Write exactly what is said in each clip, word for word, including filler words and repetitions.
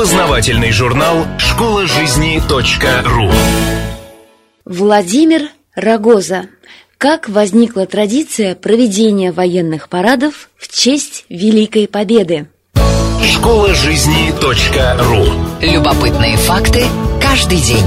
Познавательный журнал школа жизни точка ру. Владимир Рогоза. Как возникла традиция проведения военных парадов в честь Великой Победы? школа жизни точка ру. Любопытные факты каждый день.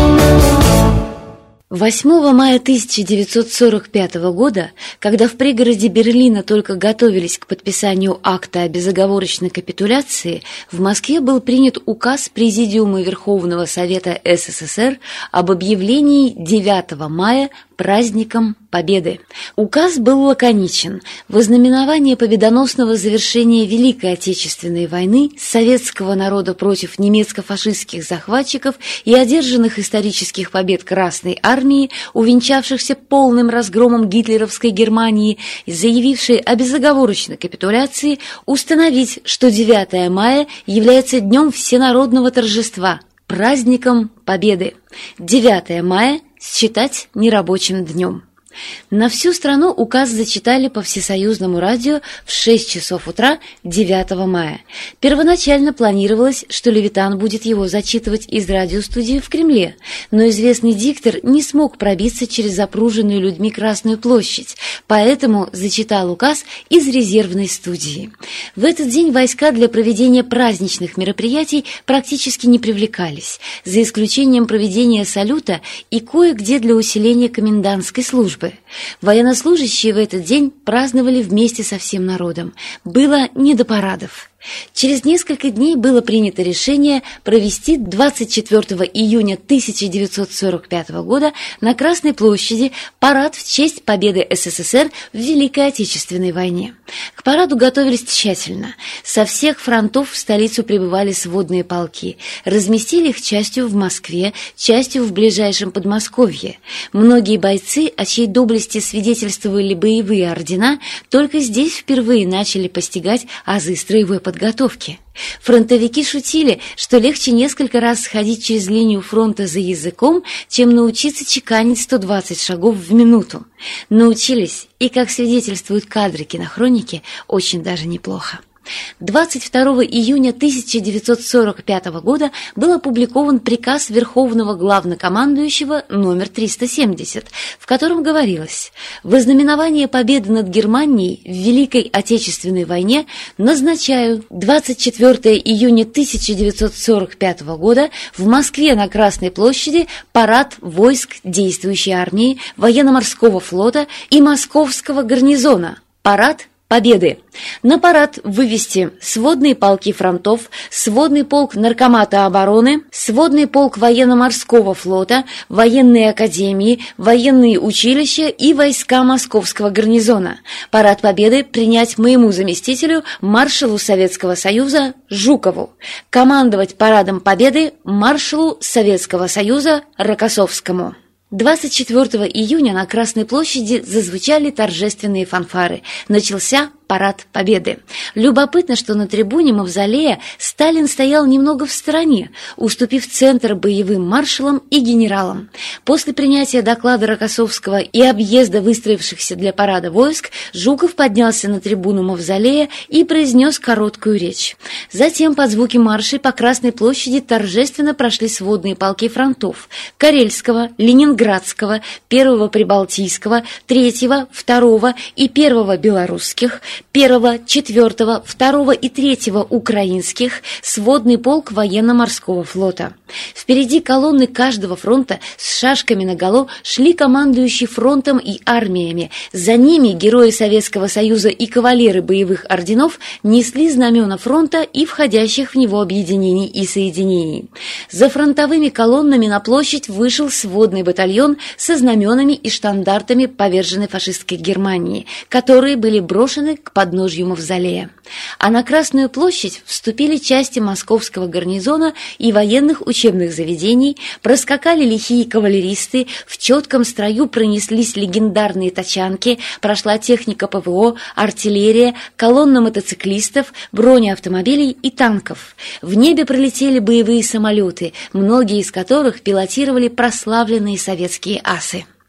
восьмого мая тысяча девятьсот сорок пятого года, когда в пригороде Берлина только готовились к подписанию акта о безоговорочной капитуляции, в Москве был принят указ Президиума Верховного Совета СССР об объявлении девятого мая праздником Победы. Указ был лаконичен. Во знаменование победоносного завершения Великой Отечественной войны советского народа против немецко-фашистских захватчиков и одержанных исторических побед Красной Армии, увенчавшихся полным разгромом гитлеровской Германии и заявившей о безоговорочной капитуляции, установить, что девятое мая является днем всенародного торжества, праздником Победы. девятое мая считать нерабочим днем. На всю страну указ зачитали по всесоюзному радио в шесть часов утра девятого мая. Первоначально планировалось, что Левитан будет его зачитывать из радиостудии в Кремле, но известный диктор не смог пробиться через запруженную людьми Красную площадь, поэтому зачитал указ из резервной студии. В этот день войска для проведения праздничных мероприятий практически не привлекались, за исключением проведения салюта и кое-где для усиления комендантской службы. Военнослужащие в этот день праздновали вместе со всем народом. Было не до парадов. Через несколько дней было принято решение провести двадцать четвёртого июня тысяча девятьсот сорок пятого года на Красной площади парад в честь победы СССР в Великой Отечественной войне. К параду готовились тщательно. Со всех фронтов в столицу прибывали сводные полки. Разместили их частью в Москве, частью в ближайшем Подмосковье. Многие бойцы, о чьей доблести свидетельствовали боевые ордена, только здесь впервые начали постигать азы строевой подготовки. подготовки. Фронтовики шутили, что легче несколько раз сходить через линию фронта за языком, чем научиться чеканить сто двадцать шагов в минуту. Научились, и, как свидетельствуют кадры кинохроники, очень даже неплохо. двадцать второго июня тысяча девятьсот сорок пятого года был опубликован приказ Верховного Главнокомандующего номер триста семьдесят, в котором говорилось: «Во знаменование победы над Германией в Великой Отечественной войне назначаю двадцать четвёртого июня тысяча девятьсот сорок пятого года в Москве на Красной площади парад войск действующей армии, военно-морского флота и московского гарнизона. Парад Победы. На парад вывести сводные полки фронтов, сводный полк Наркомата обороны, сводный полк военно-морского флота, военные академии, военные училища и войска московского гарнизона. Парад Победы принять моему заместителю, маршалу Советского Союза Жукову. Командовать парадом Победы маршалу Советского Союза Рокоссовскому». двадцать четвёртого июня на Красной площади зазвучали торжественные фанфары. Начался парад Победы. Любопытно, что на трибуне Мавзолея Сталин стоял немного в стороне, уступив центр боевым маршалам и генералам. После принятия доклада Рокоссовского и объезда выстроившихся для парада войск, Жуков поднялся на трибуну Мавзолея и произнес короткую речь. Затем под звуки маршей по Красной площади торжественно прошли сводные полки фронтов: Карельского, Ленинградского, Первого Прибалтийского, Третьего, Второго и Первого Белорусских, Первого, Четвертого, Второго и Третьего украинских, сводный полк военно-морского флота. Впереди колонны каждого фронта с шашками наголо шли командующие фронтом и армиями. За ними герои Советского Союза и кавалеры боевых орденов несли знамена фронта и входящих в него объединений и соединений. За фронтовыми колоннами на площадь вышел сводный батальон со знаменами и штандартами поверженной фашистской Германии, которые были брошены к подножью Мавзолея. А на Красную площадь вступили части московского гарнизона и военных учебных заведений, проскакали лихие кавалеристы, в четком строю пронеслись легендарные тачанки, прошла техника ПВО, артиллерия, колонна мотоциклистов, бронеавтомобилей и танков. В небе пролетели боевые самолеты, многие из которых пилотировали прославленные советские асы.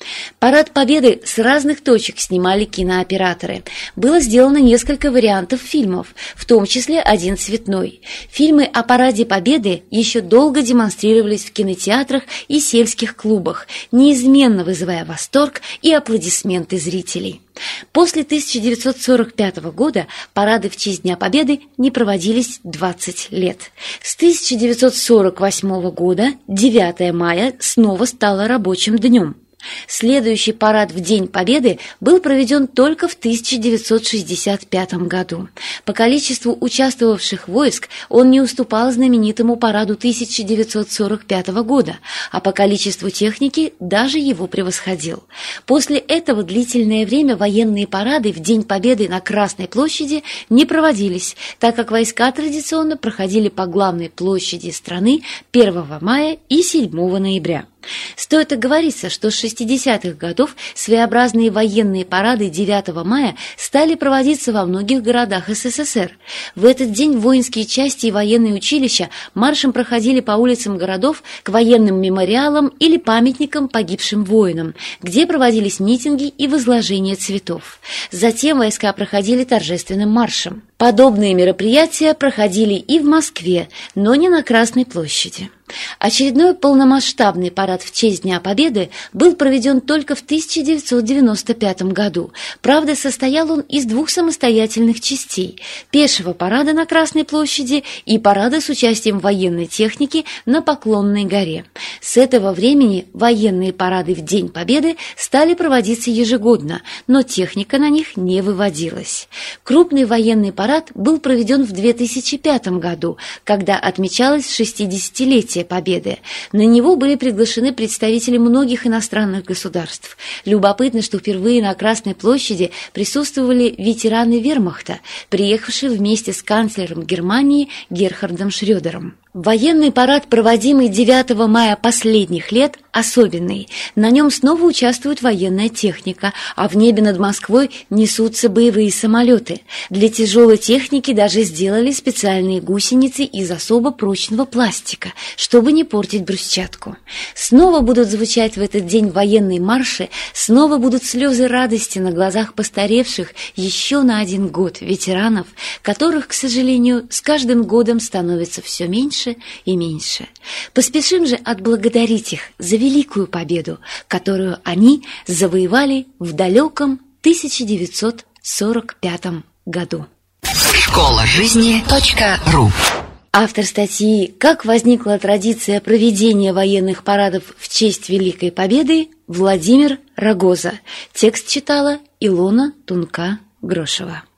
Парад Победы с разных точек снимали кинооператоры. Было сделано несколько вариантов фильмов, в том числе один цветной. Фильмы о Параде Победы еще долго демонстрировались в кинотеатрах и сельских клубах, неизменно вызывая восторг и аплодисменты зрителей. После тысяча девятьсот сорок пятого года парады в честь Дня Победы не проводились двадцать лет. С тысяча девятьсот сорок восьмого года девятое мая снова стало рабочим днем. Следующий парад в День Победы был проведен только в тысяча девятьсот шестьдесят пятом году. По количеству участвовавших войск он не уступал знаменитому параду тысяча девятьсот сорок пятого года, а по количеству техники даже его превосходил. После этого длительное время военные парады в День Победы на Красной площади не проводились, так как войска традиционно проходили по главной площади страны первого мая и седьмого ноября. Стоит оговориться, что с шестидесятых годов своеобразные военные парады девятого мая стали проводиться во многих городах СССР. В этот день воинские части и военные училища маршем проходили по улицам городов к военным мемориалам или памятникам погибшим воинам, где проводились митинги и возложение цветов. Затем войска проходили торжественным маршем. Подобные мероприятия проходили и в Москве, но не на Красной площади. Очередной полномасштабный парад в честь Дня Победы был проведен только в тысяча девятьсот девяносто пятом году. Правда, состоял он из двух самостоятельных частей – пешего парада на Красной площади и парада с участием военной техники на Поклонной горе. С этого времени военные парады в День Победы стали проводиться ежегодно, но техника на них не выводилась. Крупный военный парад был проведен в две тысячи пятом году, когда отмечалось шестидесятилетие Победы. На него были приглашены представители многих иностранных государств. Любопытно, что впервые на Красной площади присутствовали ветераны вермахта, приехавшие вместе с канцлером Германии Герхардом Шрёдером. Военный парад, проводимый девятого мая последних лет, особенный. На нем снова участвует военная техника, а в небе над Москвой несутся боевые самолеты. Для тяжелой техники даже сделали специальные гусеницы из особо прочного пластика, чтобы не портить брусчатку. Снова будут звучать в этот день военные марши, снова будут слезы радости на глазах постаревших еще на один год ветеранов, которых, к сожалению, с каждым годом становится все меньше и меньше. Поспешим же отблагодарить их за великую победу, которую они завоевали в далеком тысяча девятьсот сорок пятом году. школа жизни точка ру. Автор статьи «Как возникла традиция проведения военных парадов в честь Великой Победы» Владимир Рогоза. Текст читала Илона Тунка-Грошева.